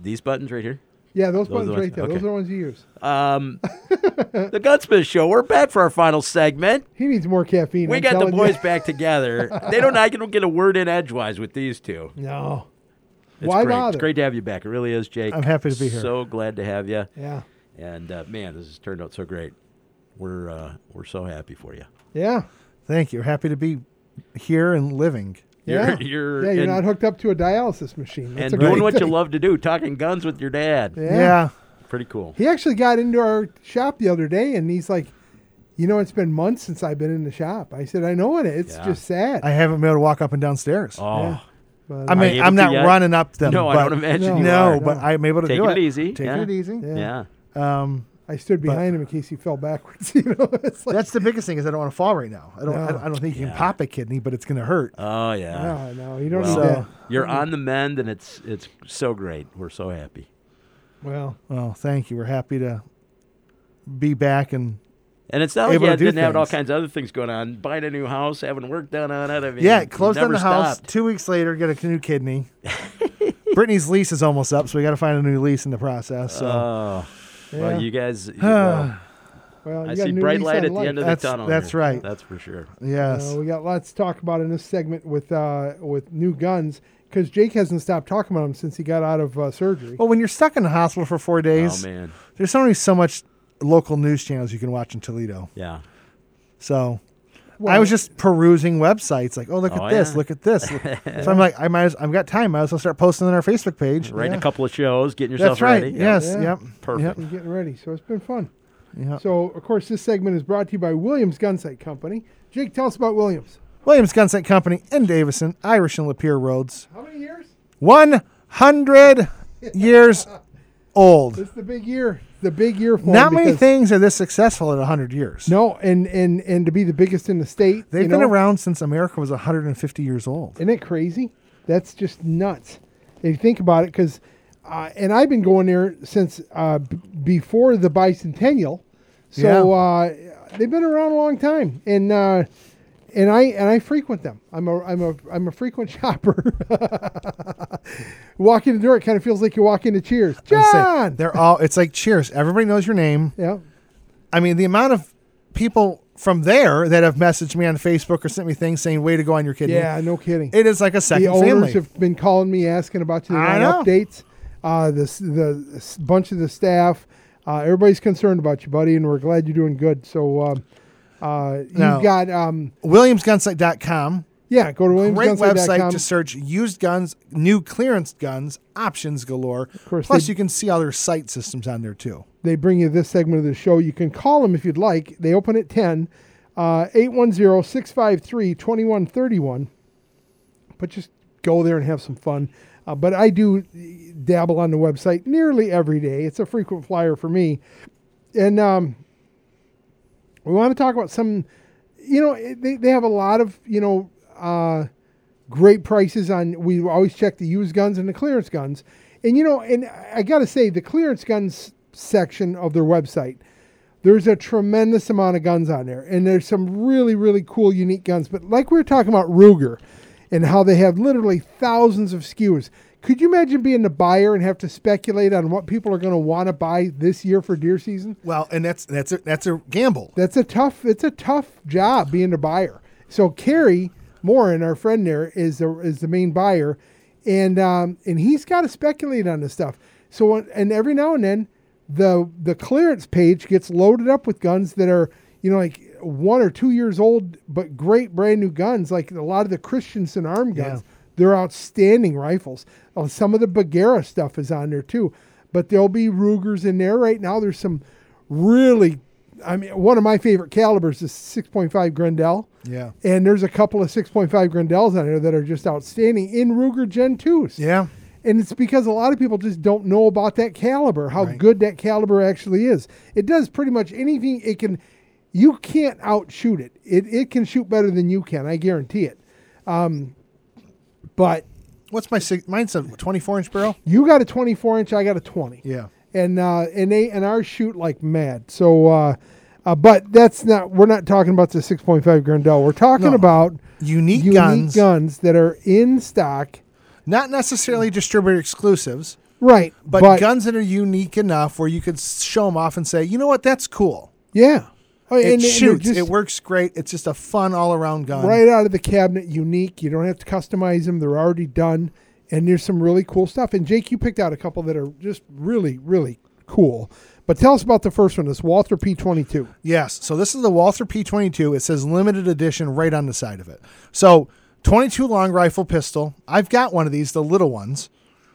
these buttons right here. Yeah, those Those are buttons the right there. ones- Those are the ones you use. The Gunsmith Show. We're back for our final segment. He needs more caffeine. We I'm got the telling you. boys back together. I don't get a word in edgewise with these two. No. It's Why great. bother? It's great to have you back. It really is, Jake. I'm happy to be here. So glad to have you. Yeah. And man, this has turned out so great. We're so happy for you. Yeah. Thank you. Happy to be here and living. Yeah. You're You're not hooked up to a dialysis machine. That's and a doing great what you thing. love to do, talking guns with your dad. Yeah. Pretty cool. He actually got into our shop the other day, and he's like, it's been months since I've been in the shop. I said, I know it. It's just sad. I haven't been able to walk up and down stairs. Oh, Yeah. But, I Are mean, you I'm able to not yet? running up them. No, I but- don't imagine you No, are. but I'm able to Taking do it easy. Taking Yeah. it easy. Yeah. Um, I stood behind him in case he fell backwards. It's like, that's the biggest thing is I don't want to fall right now. I don't. No. I don't think you can Yeah. pop a kidney, but it's going to hurt. Oh yeah. no, you don't Well, need that. You're on the mend, and it's so great. We're so happy. Well, Well, thank you. We're happy to be back and And it's not like Able you to do didn't have all things. kinds of other things going on. Buying a new house, having work done on it. I mean, yeah, you closed down never the house. stopped. 2 weeks later, get a new kidney. Brittany's lease is almost up, so we got to find a new lease in the process. So Oh, yeah. well, you guys. well, Well, you I got a see new bright lease light on at the life. end of That's- the tunnel. that's here. right. That's for sure. yes, We got lots to talk about in this segment with new guns because Jake hasn't stopped talking about them since he got out of surgery. well, when you're stuck in the hospital for 4 days, Oh man. there's only so much local news channels you can watch in Toledo. Yeah. So I Well, was just perusing websites, like, oh, look Oh, at this, yeah. look at this. So I'm like, I've got time. Might as well start posting on our Facebook page. Writing Yeah. a couple of shows, getting yourself That's right. ready. Yes. Yeah. Yep. Perfect. you're getting ready, so it's been fun. Yep. So, of course, this segment is brought to you by Williams Gunsight Company. Jake, tell us about Williams. Williams Gunsight Company in Davison, Irish and Lapeer Roads. How many years? 100 years old. This is the big year. The big year for Not them many because- things are this successful in 100 years. No, and to be the biggest in the state. They've been around since America was 150 years old. Isn't it crazy? That's just nuts. If you think about it, because, and I've been going there since before the bicentennial, so they've been around a long time, and I frequent them. I'm a frequent shopper. Walk in the door, it kind of feels like you walk into Cheers. I was saying, John. they're all. It's like Cheers. Everybody knows your name. Yeah. I mean, the amount of people from there that have messaged me on Facebook or sent me things saying, "Way to go on your kidney." Yeah, no kidding. It is like a second The owners family. have been calling me asking about you. They I want know. updates. The bunch of the staff, everybody's concerned about you, buddy, and we're glad you're doing good. So you've Now- got WilliamsGunsight.com. yeah, go to Great website williamsgunsite.com. to search used guns, new clearance guns, options galore. course, Plus, they- you can see all their site systems on there too. They bring you this segment of the show. You can call them if you'd like. They open at 10, 810-653-2131. But just go there and have some fun. But I do dabble on the website nearly every day. It's a frequent flyer for me. And we want to talk about some, they have a lot of, great prices on, we always check the used guns and the clearance guns. And, and I got to say, the clearance guns section of their website, there's a tremendous amount of guns on there. And there's some really, really cool, unique guns. But like we were talking about Ruger and how they have literally thousands of SKUs. Could you imagine being the buyer and have to speculate on what people are going to want to buy this year for deer season? Well, and that's a gamble. It's a tough job being a buyer. So Carrie Morin, our friend there, is the main buyer, and he's got to speculate on this stuff. So and every now and then, the clearance page gets loaded up with guns that are like 1 or 2 years old, but great brand new guns. Like a lot of the Christensen arm guns, they're outstanding rifles. Some of the Bagheera stuff is on there too, but there'll be Rugers in there right now. There's some really. I mean, one of my favorite calibers is 6.5 Grendel. Yeah. And there's a couple of 6.5 Grendels on there that are just outstanding in Ruger Gen 2s. Yeah. And it's because a lot of people just don't know about that caliber, how Right. good that caliber actually is. It does pretty much anything it can. You can't outshoot it. It can shoot better than you can. I guarantee it. But What's mine's a 24-inch barrel? you got a 24-inch, I got a 20. Yeah. And ours shoot like mad. So, but that's not. We're not talking about the 6.5 Grendel. We're talking No. about Unique guns that are in stock. Not necessarily distributor exclusives. Right. But guns that are unique enough where you could show them off and say, you know what, that's cool. yeah. Oh, It and shoots. just It works great. It's just a fun all-around gun. right out of the cabinet, unique. You don't have to customize them. They're already done. And there's some really cool stuff. And Jake, you picked out a couple that are just really, really cool. But tell us about the first one, this Walther P22. Yes. So this is the Walther P22. It says limited edition right on the side of it. So 22 long rifle pistol. I've got one of these, the little ones.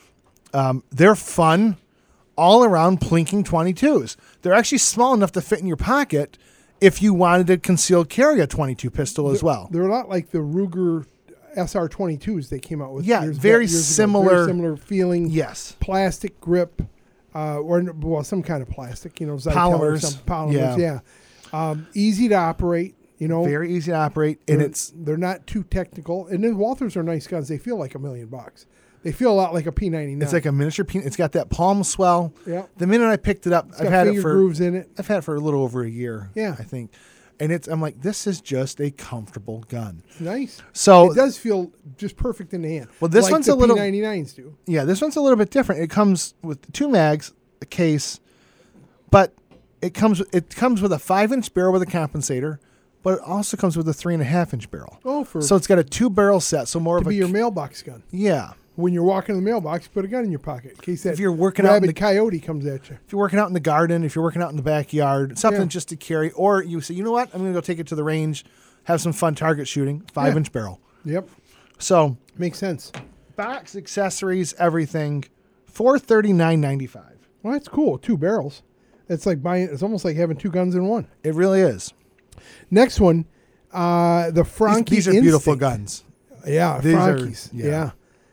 They're fun, all-around plinking 22s. They're actually small enough to fit in your pocket if you wanted to concealed carry a 22 pistol as well. They're a lot like the Ruger SR22s they came out with. Yeah, years very ago. similar. Very similar feeling. Yes. Plastic grip, or some kind of plastic. Zytel or Polymers. some polymers. Yeah. Easy to operate. Very easy to operate, and they're not too technical. And then Walthers are nice guns. They feel like $1 million. They feel a lot like a P99. it's like a miniature. It's got that palm swell. Yeah. The minute I picked it up, It's got finger grooves in it. I've had it for a little over a year. Yeah. I think, and I'm like, this is just a comfortable gun. It's nice. So It does feel just perfect in the hand. Well, this like one's the a little- P99s do. Yeah, this one's a little bit different. It comes with 2 mags, a case, but it comes with a 5-inch barrel with a compensator, but it also comes with a 3.5-inch barrel. Oh, So it's got a 2-barrel set, so more to of a be your mailbox gun. yeah. When you're walking in the mailbox, put a gun in your pocket in case that If you're working out in rabid the- coyote comes at you. If you're working out in the garden, if you're working out in the backyard, something Yeah. just to carry, or you say, you know what, I'm going to go take it to the range, have some fun target shooting, 5-inch barrel. Yep. So Makes sense. box, accessories, everything, $439.95. Well, that's cool. 2 barrels. It's almost like having 2 guns in one. It really is. Next one, the Franke These are beautiful Instinct. guns. Yeah, These are- Frankes. yeah.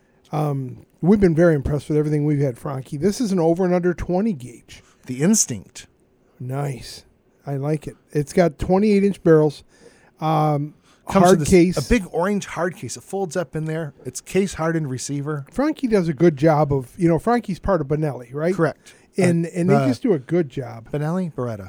We've been very impressed with everything we've had Franke. This is an over and under 20 gauge. The Instinct. Nice. I like it. It's got 28-inch barrels. Comes Hard with case. a big orange hard case. It folds up in there. It's case hardened receiver. Franke does a good job of, Franke's part of Benelli, right? Correct. And they just do a good job. Benelli? Beretta.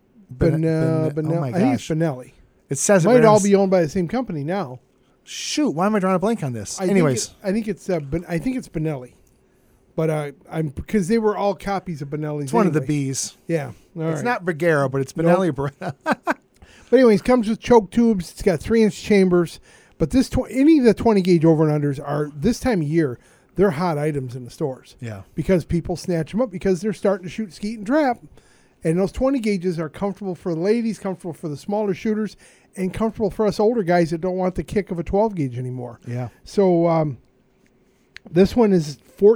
Benelli. Oh my I think it's gosh. Benelli. It says it Might right all on be owned by the same company now. Shoot, why am I drawing a blank on this? I Anyways, think it's Benelli, but I'm because they were all copies of Benelli's. it's one of the anyway. B's. Yeah, all It's right. not Brigero, but it's Benelli or Beretta. But anyways, comes with choke tubes. It's got 3-inch chambers. But any of the 20 gauge over and unders are this time of year. They're hot items in the stores. Yeah. Because people snatch them up because they're starting to shoot skeet and trap, and those 20 gauges are comfortable for the ladies, comfortable for the smaller shooters, and comfortable for us older guys that don't want the kick of a 12 gauge anymore. Yeah. So this one is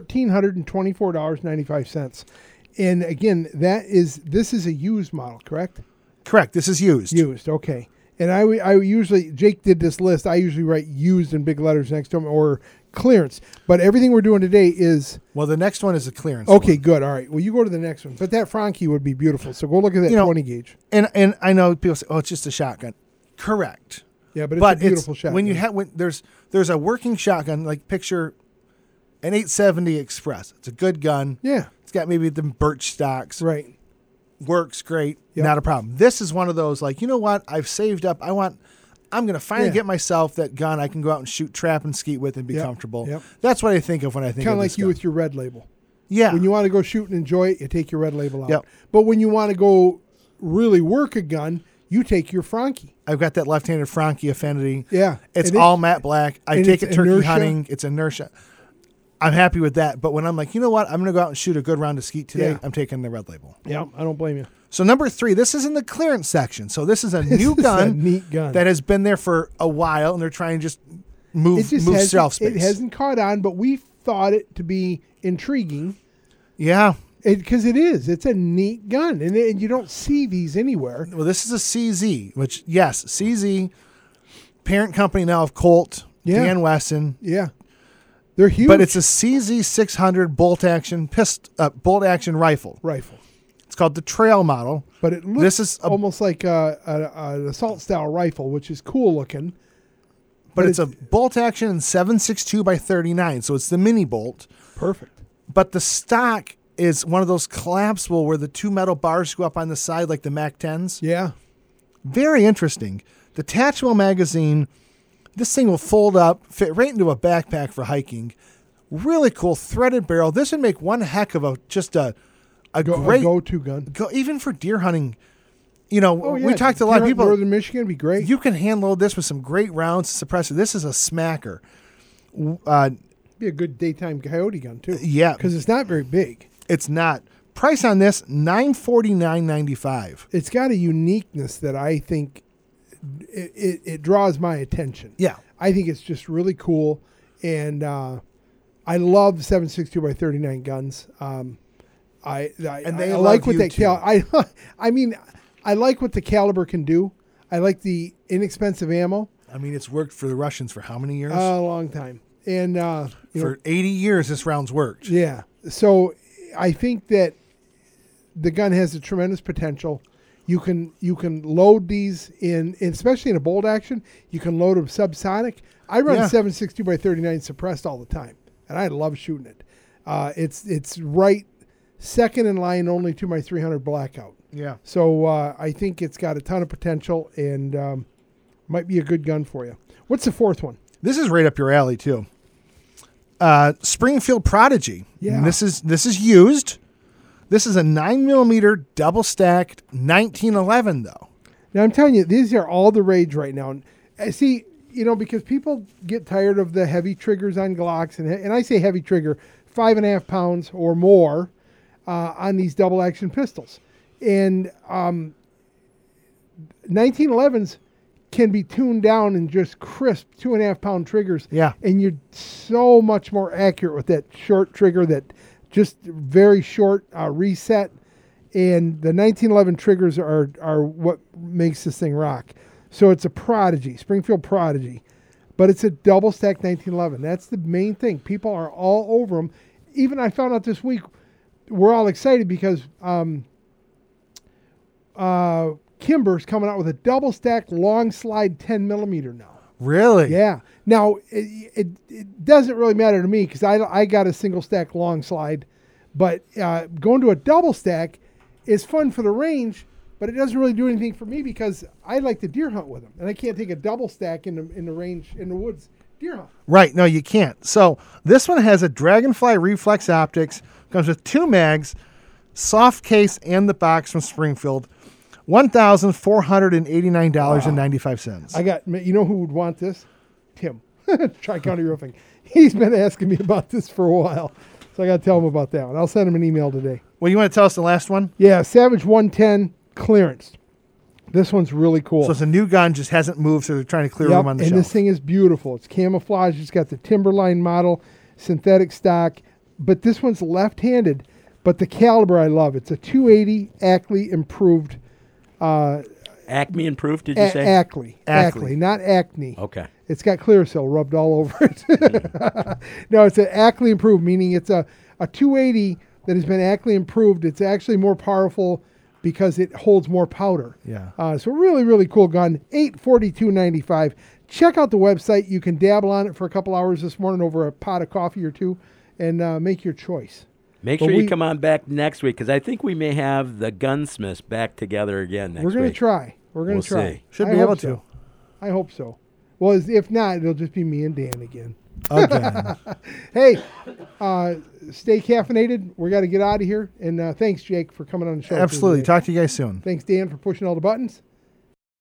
$1,424.95. And again, this is a used model, correct? Correct. This is used. Used, okay. And I usually, Jake did this list. I usually write used in big letters next to them or clearance. But everything we're doing today is, Well, the next one is a clearance. okay, one. good. All right. Well, you go to the next one. But that Franke would be beautiful. So go look at that 20 gauge. And I know people say, "Oh, it's just a shotgun." Correct. Yeah, but it's a beautiful shotgun. when there's a working shotgun, like picture an 870 Express. It's a good gun. Yeah, It's got maybe the birch stocks. right. Works great. Yep. Not a problem. This is one of those like, you know what? I've saved up. I'm going to finally Yeah. get myself that gun I can go out and shoot trap and skeet with and be Yep. comfortable. Yep. That's what I think of when I think Kind of of this like you gun. with your red label. Yeah. When you want to go shoot and enjoy it, you take your red label out. Yep. But when you want to go really work a gun, you take your Franke. I've got that left-handed Franke Affinity. Yeah. It's And all matte black. I and take it's it turkey inertia. hunting. It's inertia. I'm happy with that. But when I'm like, you know what? I'm going to go out and shoot a good round of skeet today. Yeah. I'm taking the red label. Yeah, I don't blame you. So number 3, this is in the clearance section. So this is a new This is a gun neat gun. that has been there for a while, and they're trying to just move shelf space. It hasn't caught on, but we thought it to be intriguing Yeah. because it is. It's a neat gun, and you don't see these anywhere. Well, this is a CZ, which, yes, CZ, parent company now of Colt, Yeah. Dan Wesson. Yeah, they're huge. But it's a CZ 600 bolt action rifle. rifle, It's called the Trail model. but it looks This is almost like an assault style rifle, which is cool looking. But it's a bolt action in 7.62 by 39, so it's the mini bolt. Perfect. But the stock is one of those collapsible where the 2 metal bars go up on the side like the Mac 10s. Yeah, Very interesting. Detachable magazine. This thing will fold up, fit right into a backpack for hiking. Really cool threaded barrel. This would make one heck of a great go-to gun. even for deer hunting. You know, Oh, yeah. we talked to a lot of Deer hunt people. Northern Michigan would be great. You can hand load this with some great rounds, suppressor. This is a smacker. Be a good daytime coyote gun too. Yeah. because it's not very big. It's not. Price on this $949.95. It's got a uniqueness that I think it draws my attention. Yeah. I think it's just really cool, and I love 7.62 by 39 guns. I they like love what you that I mean, I like what the caliber can do. I like the inexpensive ammo. I mean, it's worked for the Russians for how many years? A long time, and you know, for 80 years, this round's worked. yeah. So I think that the gun has a tremendous potential. You can load these in especially in a bolt action. You can load them subsonic. I run 7.62 by 39 suppressed all the time, and I love shooting it. It's right second in line only to my 300 Blackout. Yeah. So I think it's got a ton of potential and might be a good gun for you. What's the fourth one? This is right up your alley too. Springfield Prodigy. Yeah. And this is used. This is a 9mm double stacked 1911 though. Now I'm telling you, these are all the rage right now. And see, you know, because people get tired of the heavy triggers on Glocks, and I say heavy trigger, 5.5 pounds or more on these double action pistols. And 1911s can be tuned down and just crisp 2.5 pound triggers. Yeah. And you're so much more accurate with that short trigger, that just very short reset. And the 1911 triggers are what makes this thing rock. So it's a Prodigy, Springfield Prodigy, but it's a double stack 1911. That's the main thing. People are all over them. Even I found out this week, we're all excited because Kimber's coming out with a double stack long slide 10mm now. Really? Yeah. Now it doesn't really matter to me because I got a single stack long slide, but going to a double stack is fun for the range, but it doesn't really do anything for me because I like to deer hunt with them, and I can't take a double stack in the range in the woods deer hunt. Right. No, you can't. So this one has a Dragonfly reflex optics, comes with 2 mags, soft case, and the box from Springfield. $1,489.95. I got, you know who would want this? Tim, Tri-County Roofing. He's been asking me about this for a while, so I got to tell him about that one. I'll send him an email today. Well, you want to tell us the last one? Yeah, Savage 110 clearance. This one's really cool. So it's a new gun, just hasn't moved, so they're trying to clear room on the and shelf. this thing is beautiful. It's camouflage. It's got the Timberline model, synthetic stock, but this one's left-handed. But the caliber I love. It's a 280 Ackley improved. Acme improved, did you say? Ackley, not Acne. Okay. It's got Clearasil rubbed all over it. No, it's an Ackley improved, meaning it's a 280 that has been Ackley improved. It's actually more powerful because it holds more powder. Yeah. So really, really cool gun. $842.95. Check out the website. You can dabble on it for a couple hours this morning over a pot of coffee or two and make your choice. Make sure you come on back next week because I think we may have the gunsmiths back together again next week. We're going to try. We'll see. Should be able to. I hope so. Well, if not, it'll just be me and Dan again. Again. Hey, stay caffeinated. We got to get out of here. And thanks, Jake, for coming on the show. Absolutely. Talk to you guys soon. Thanks, Dan, for pushing all the buttons.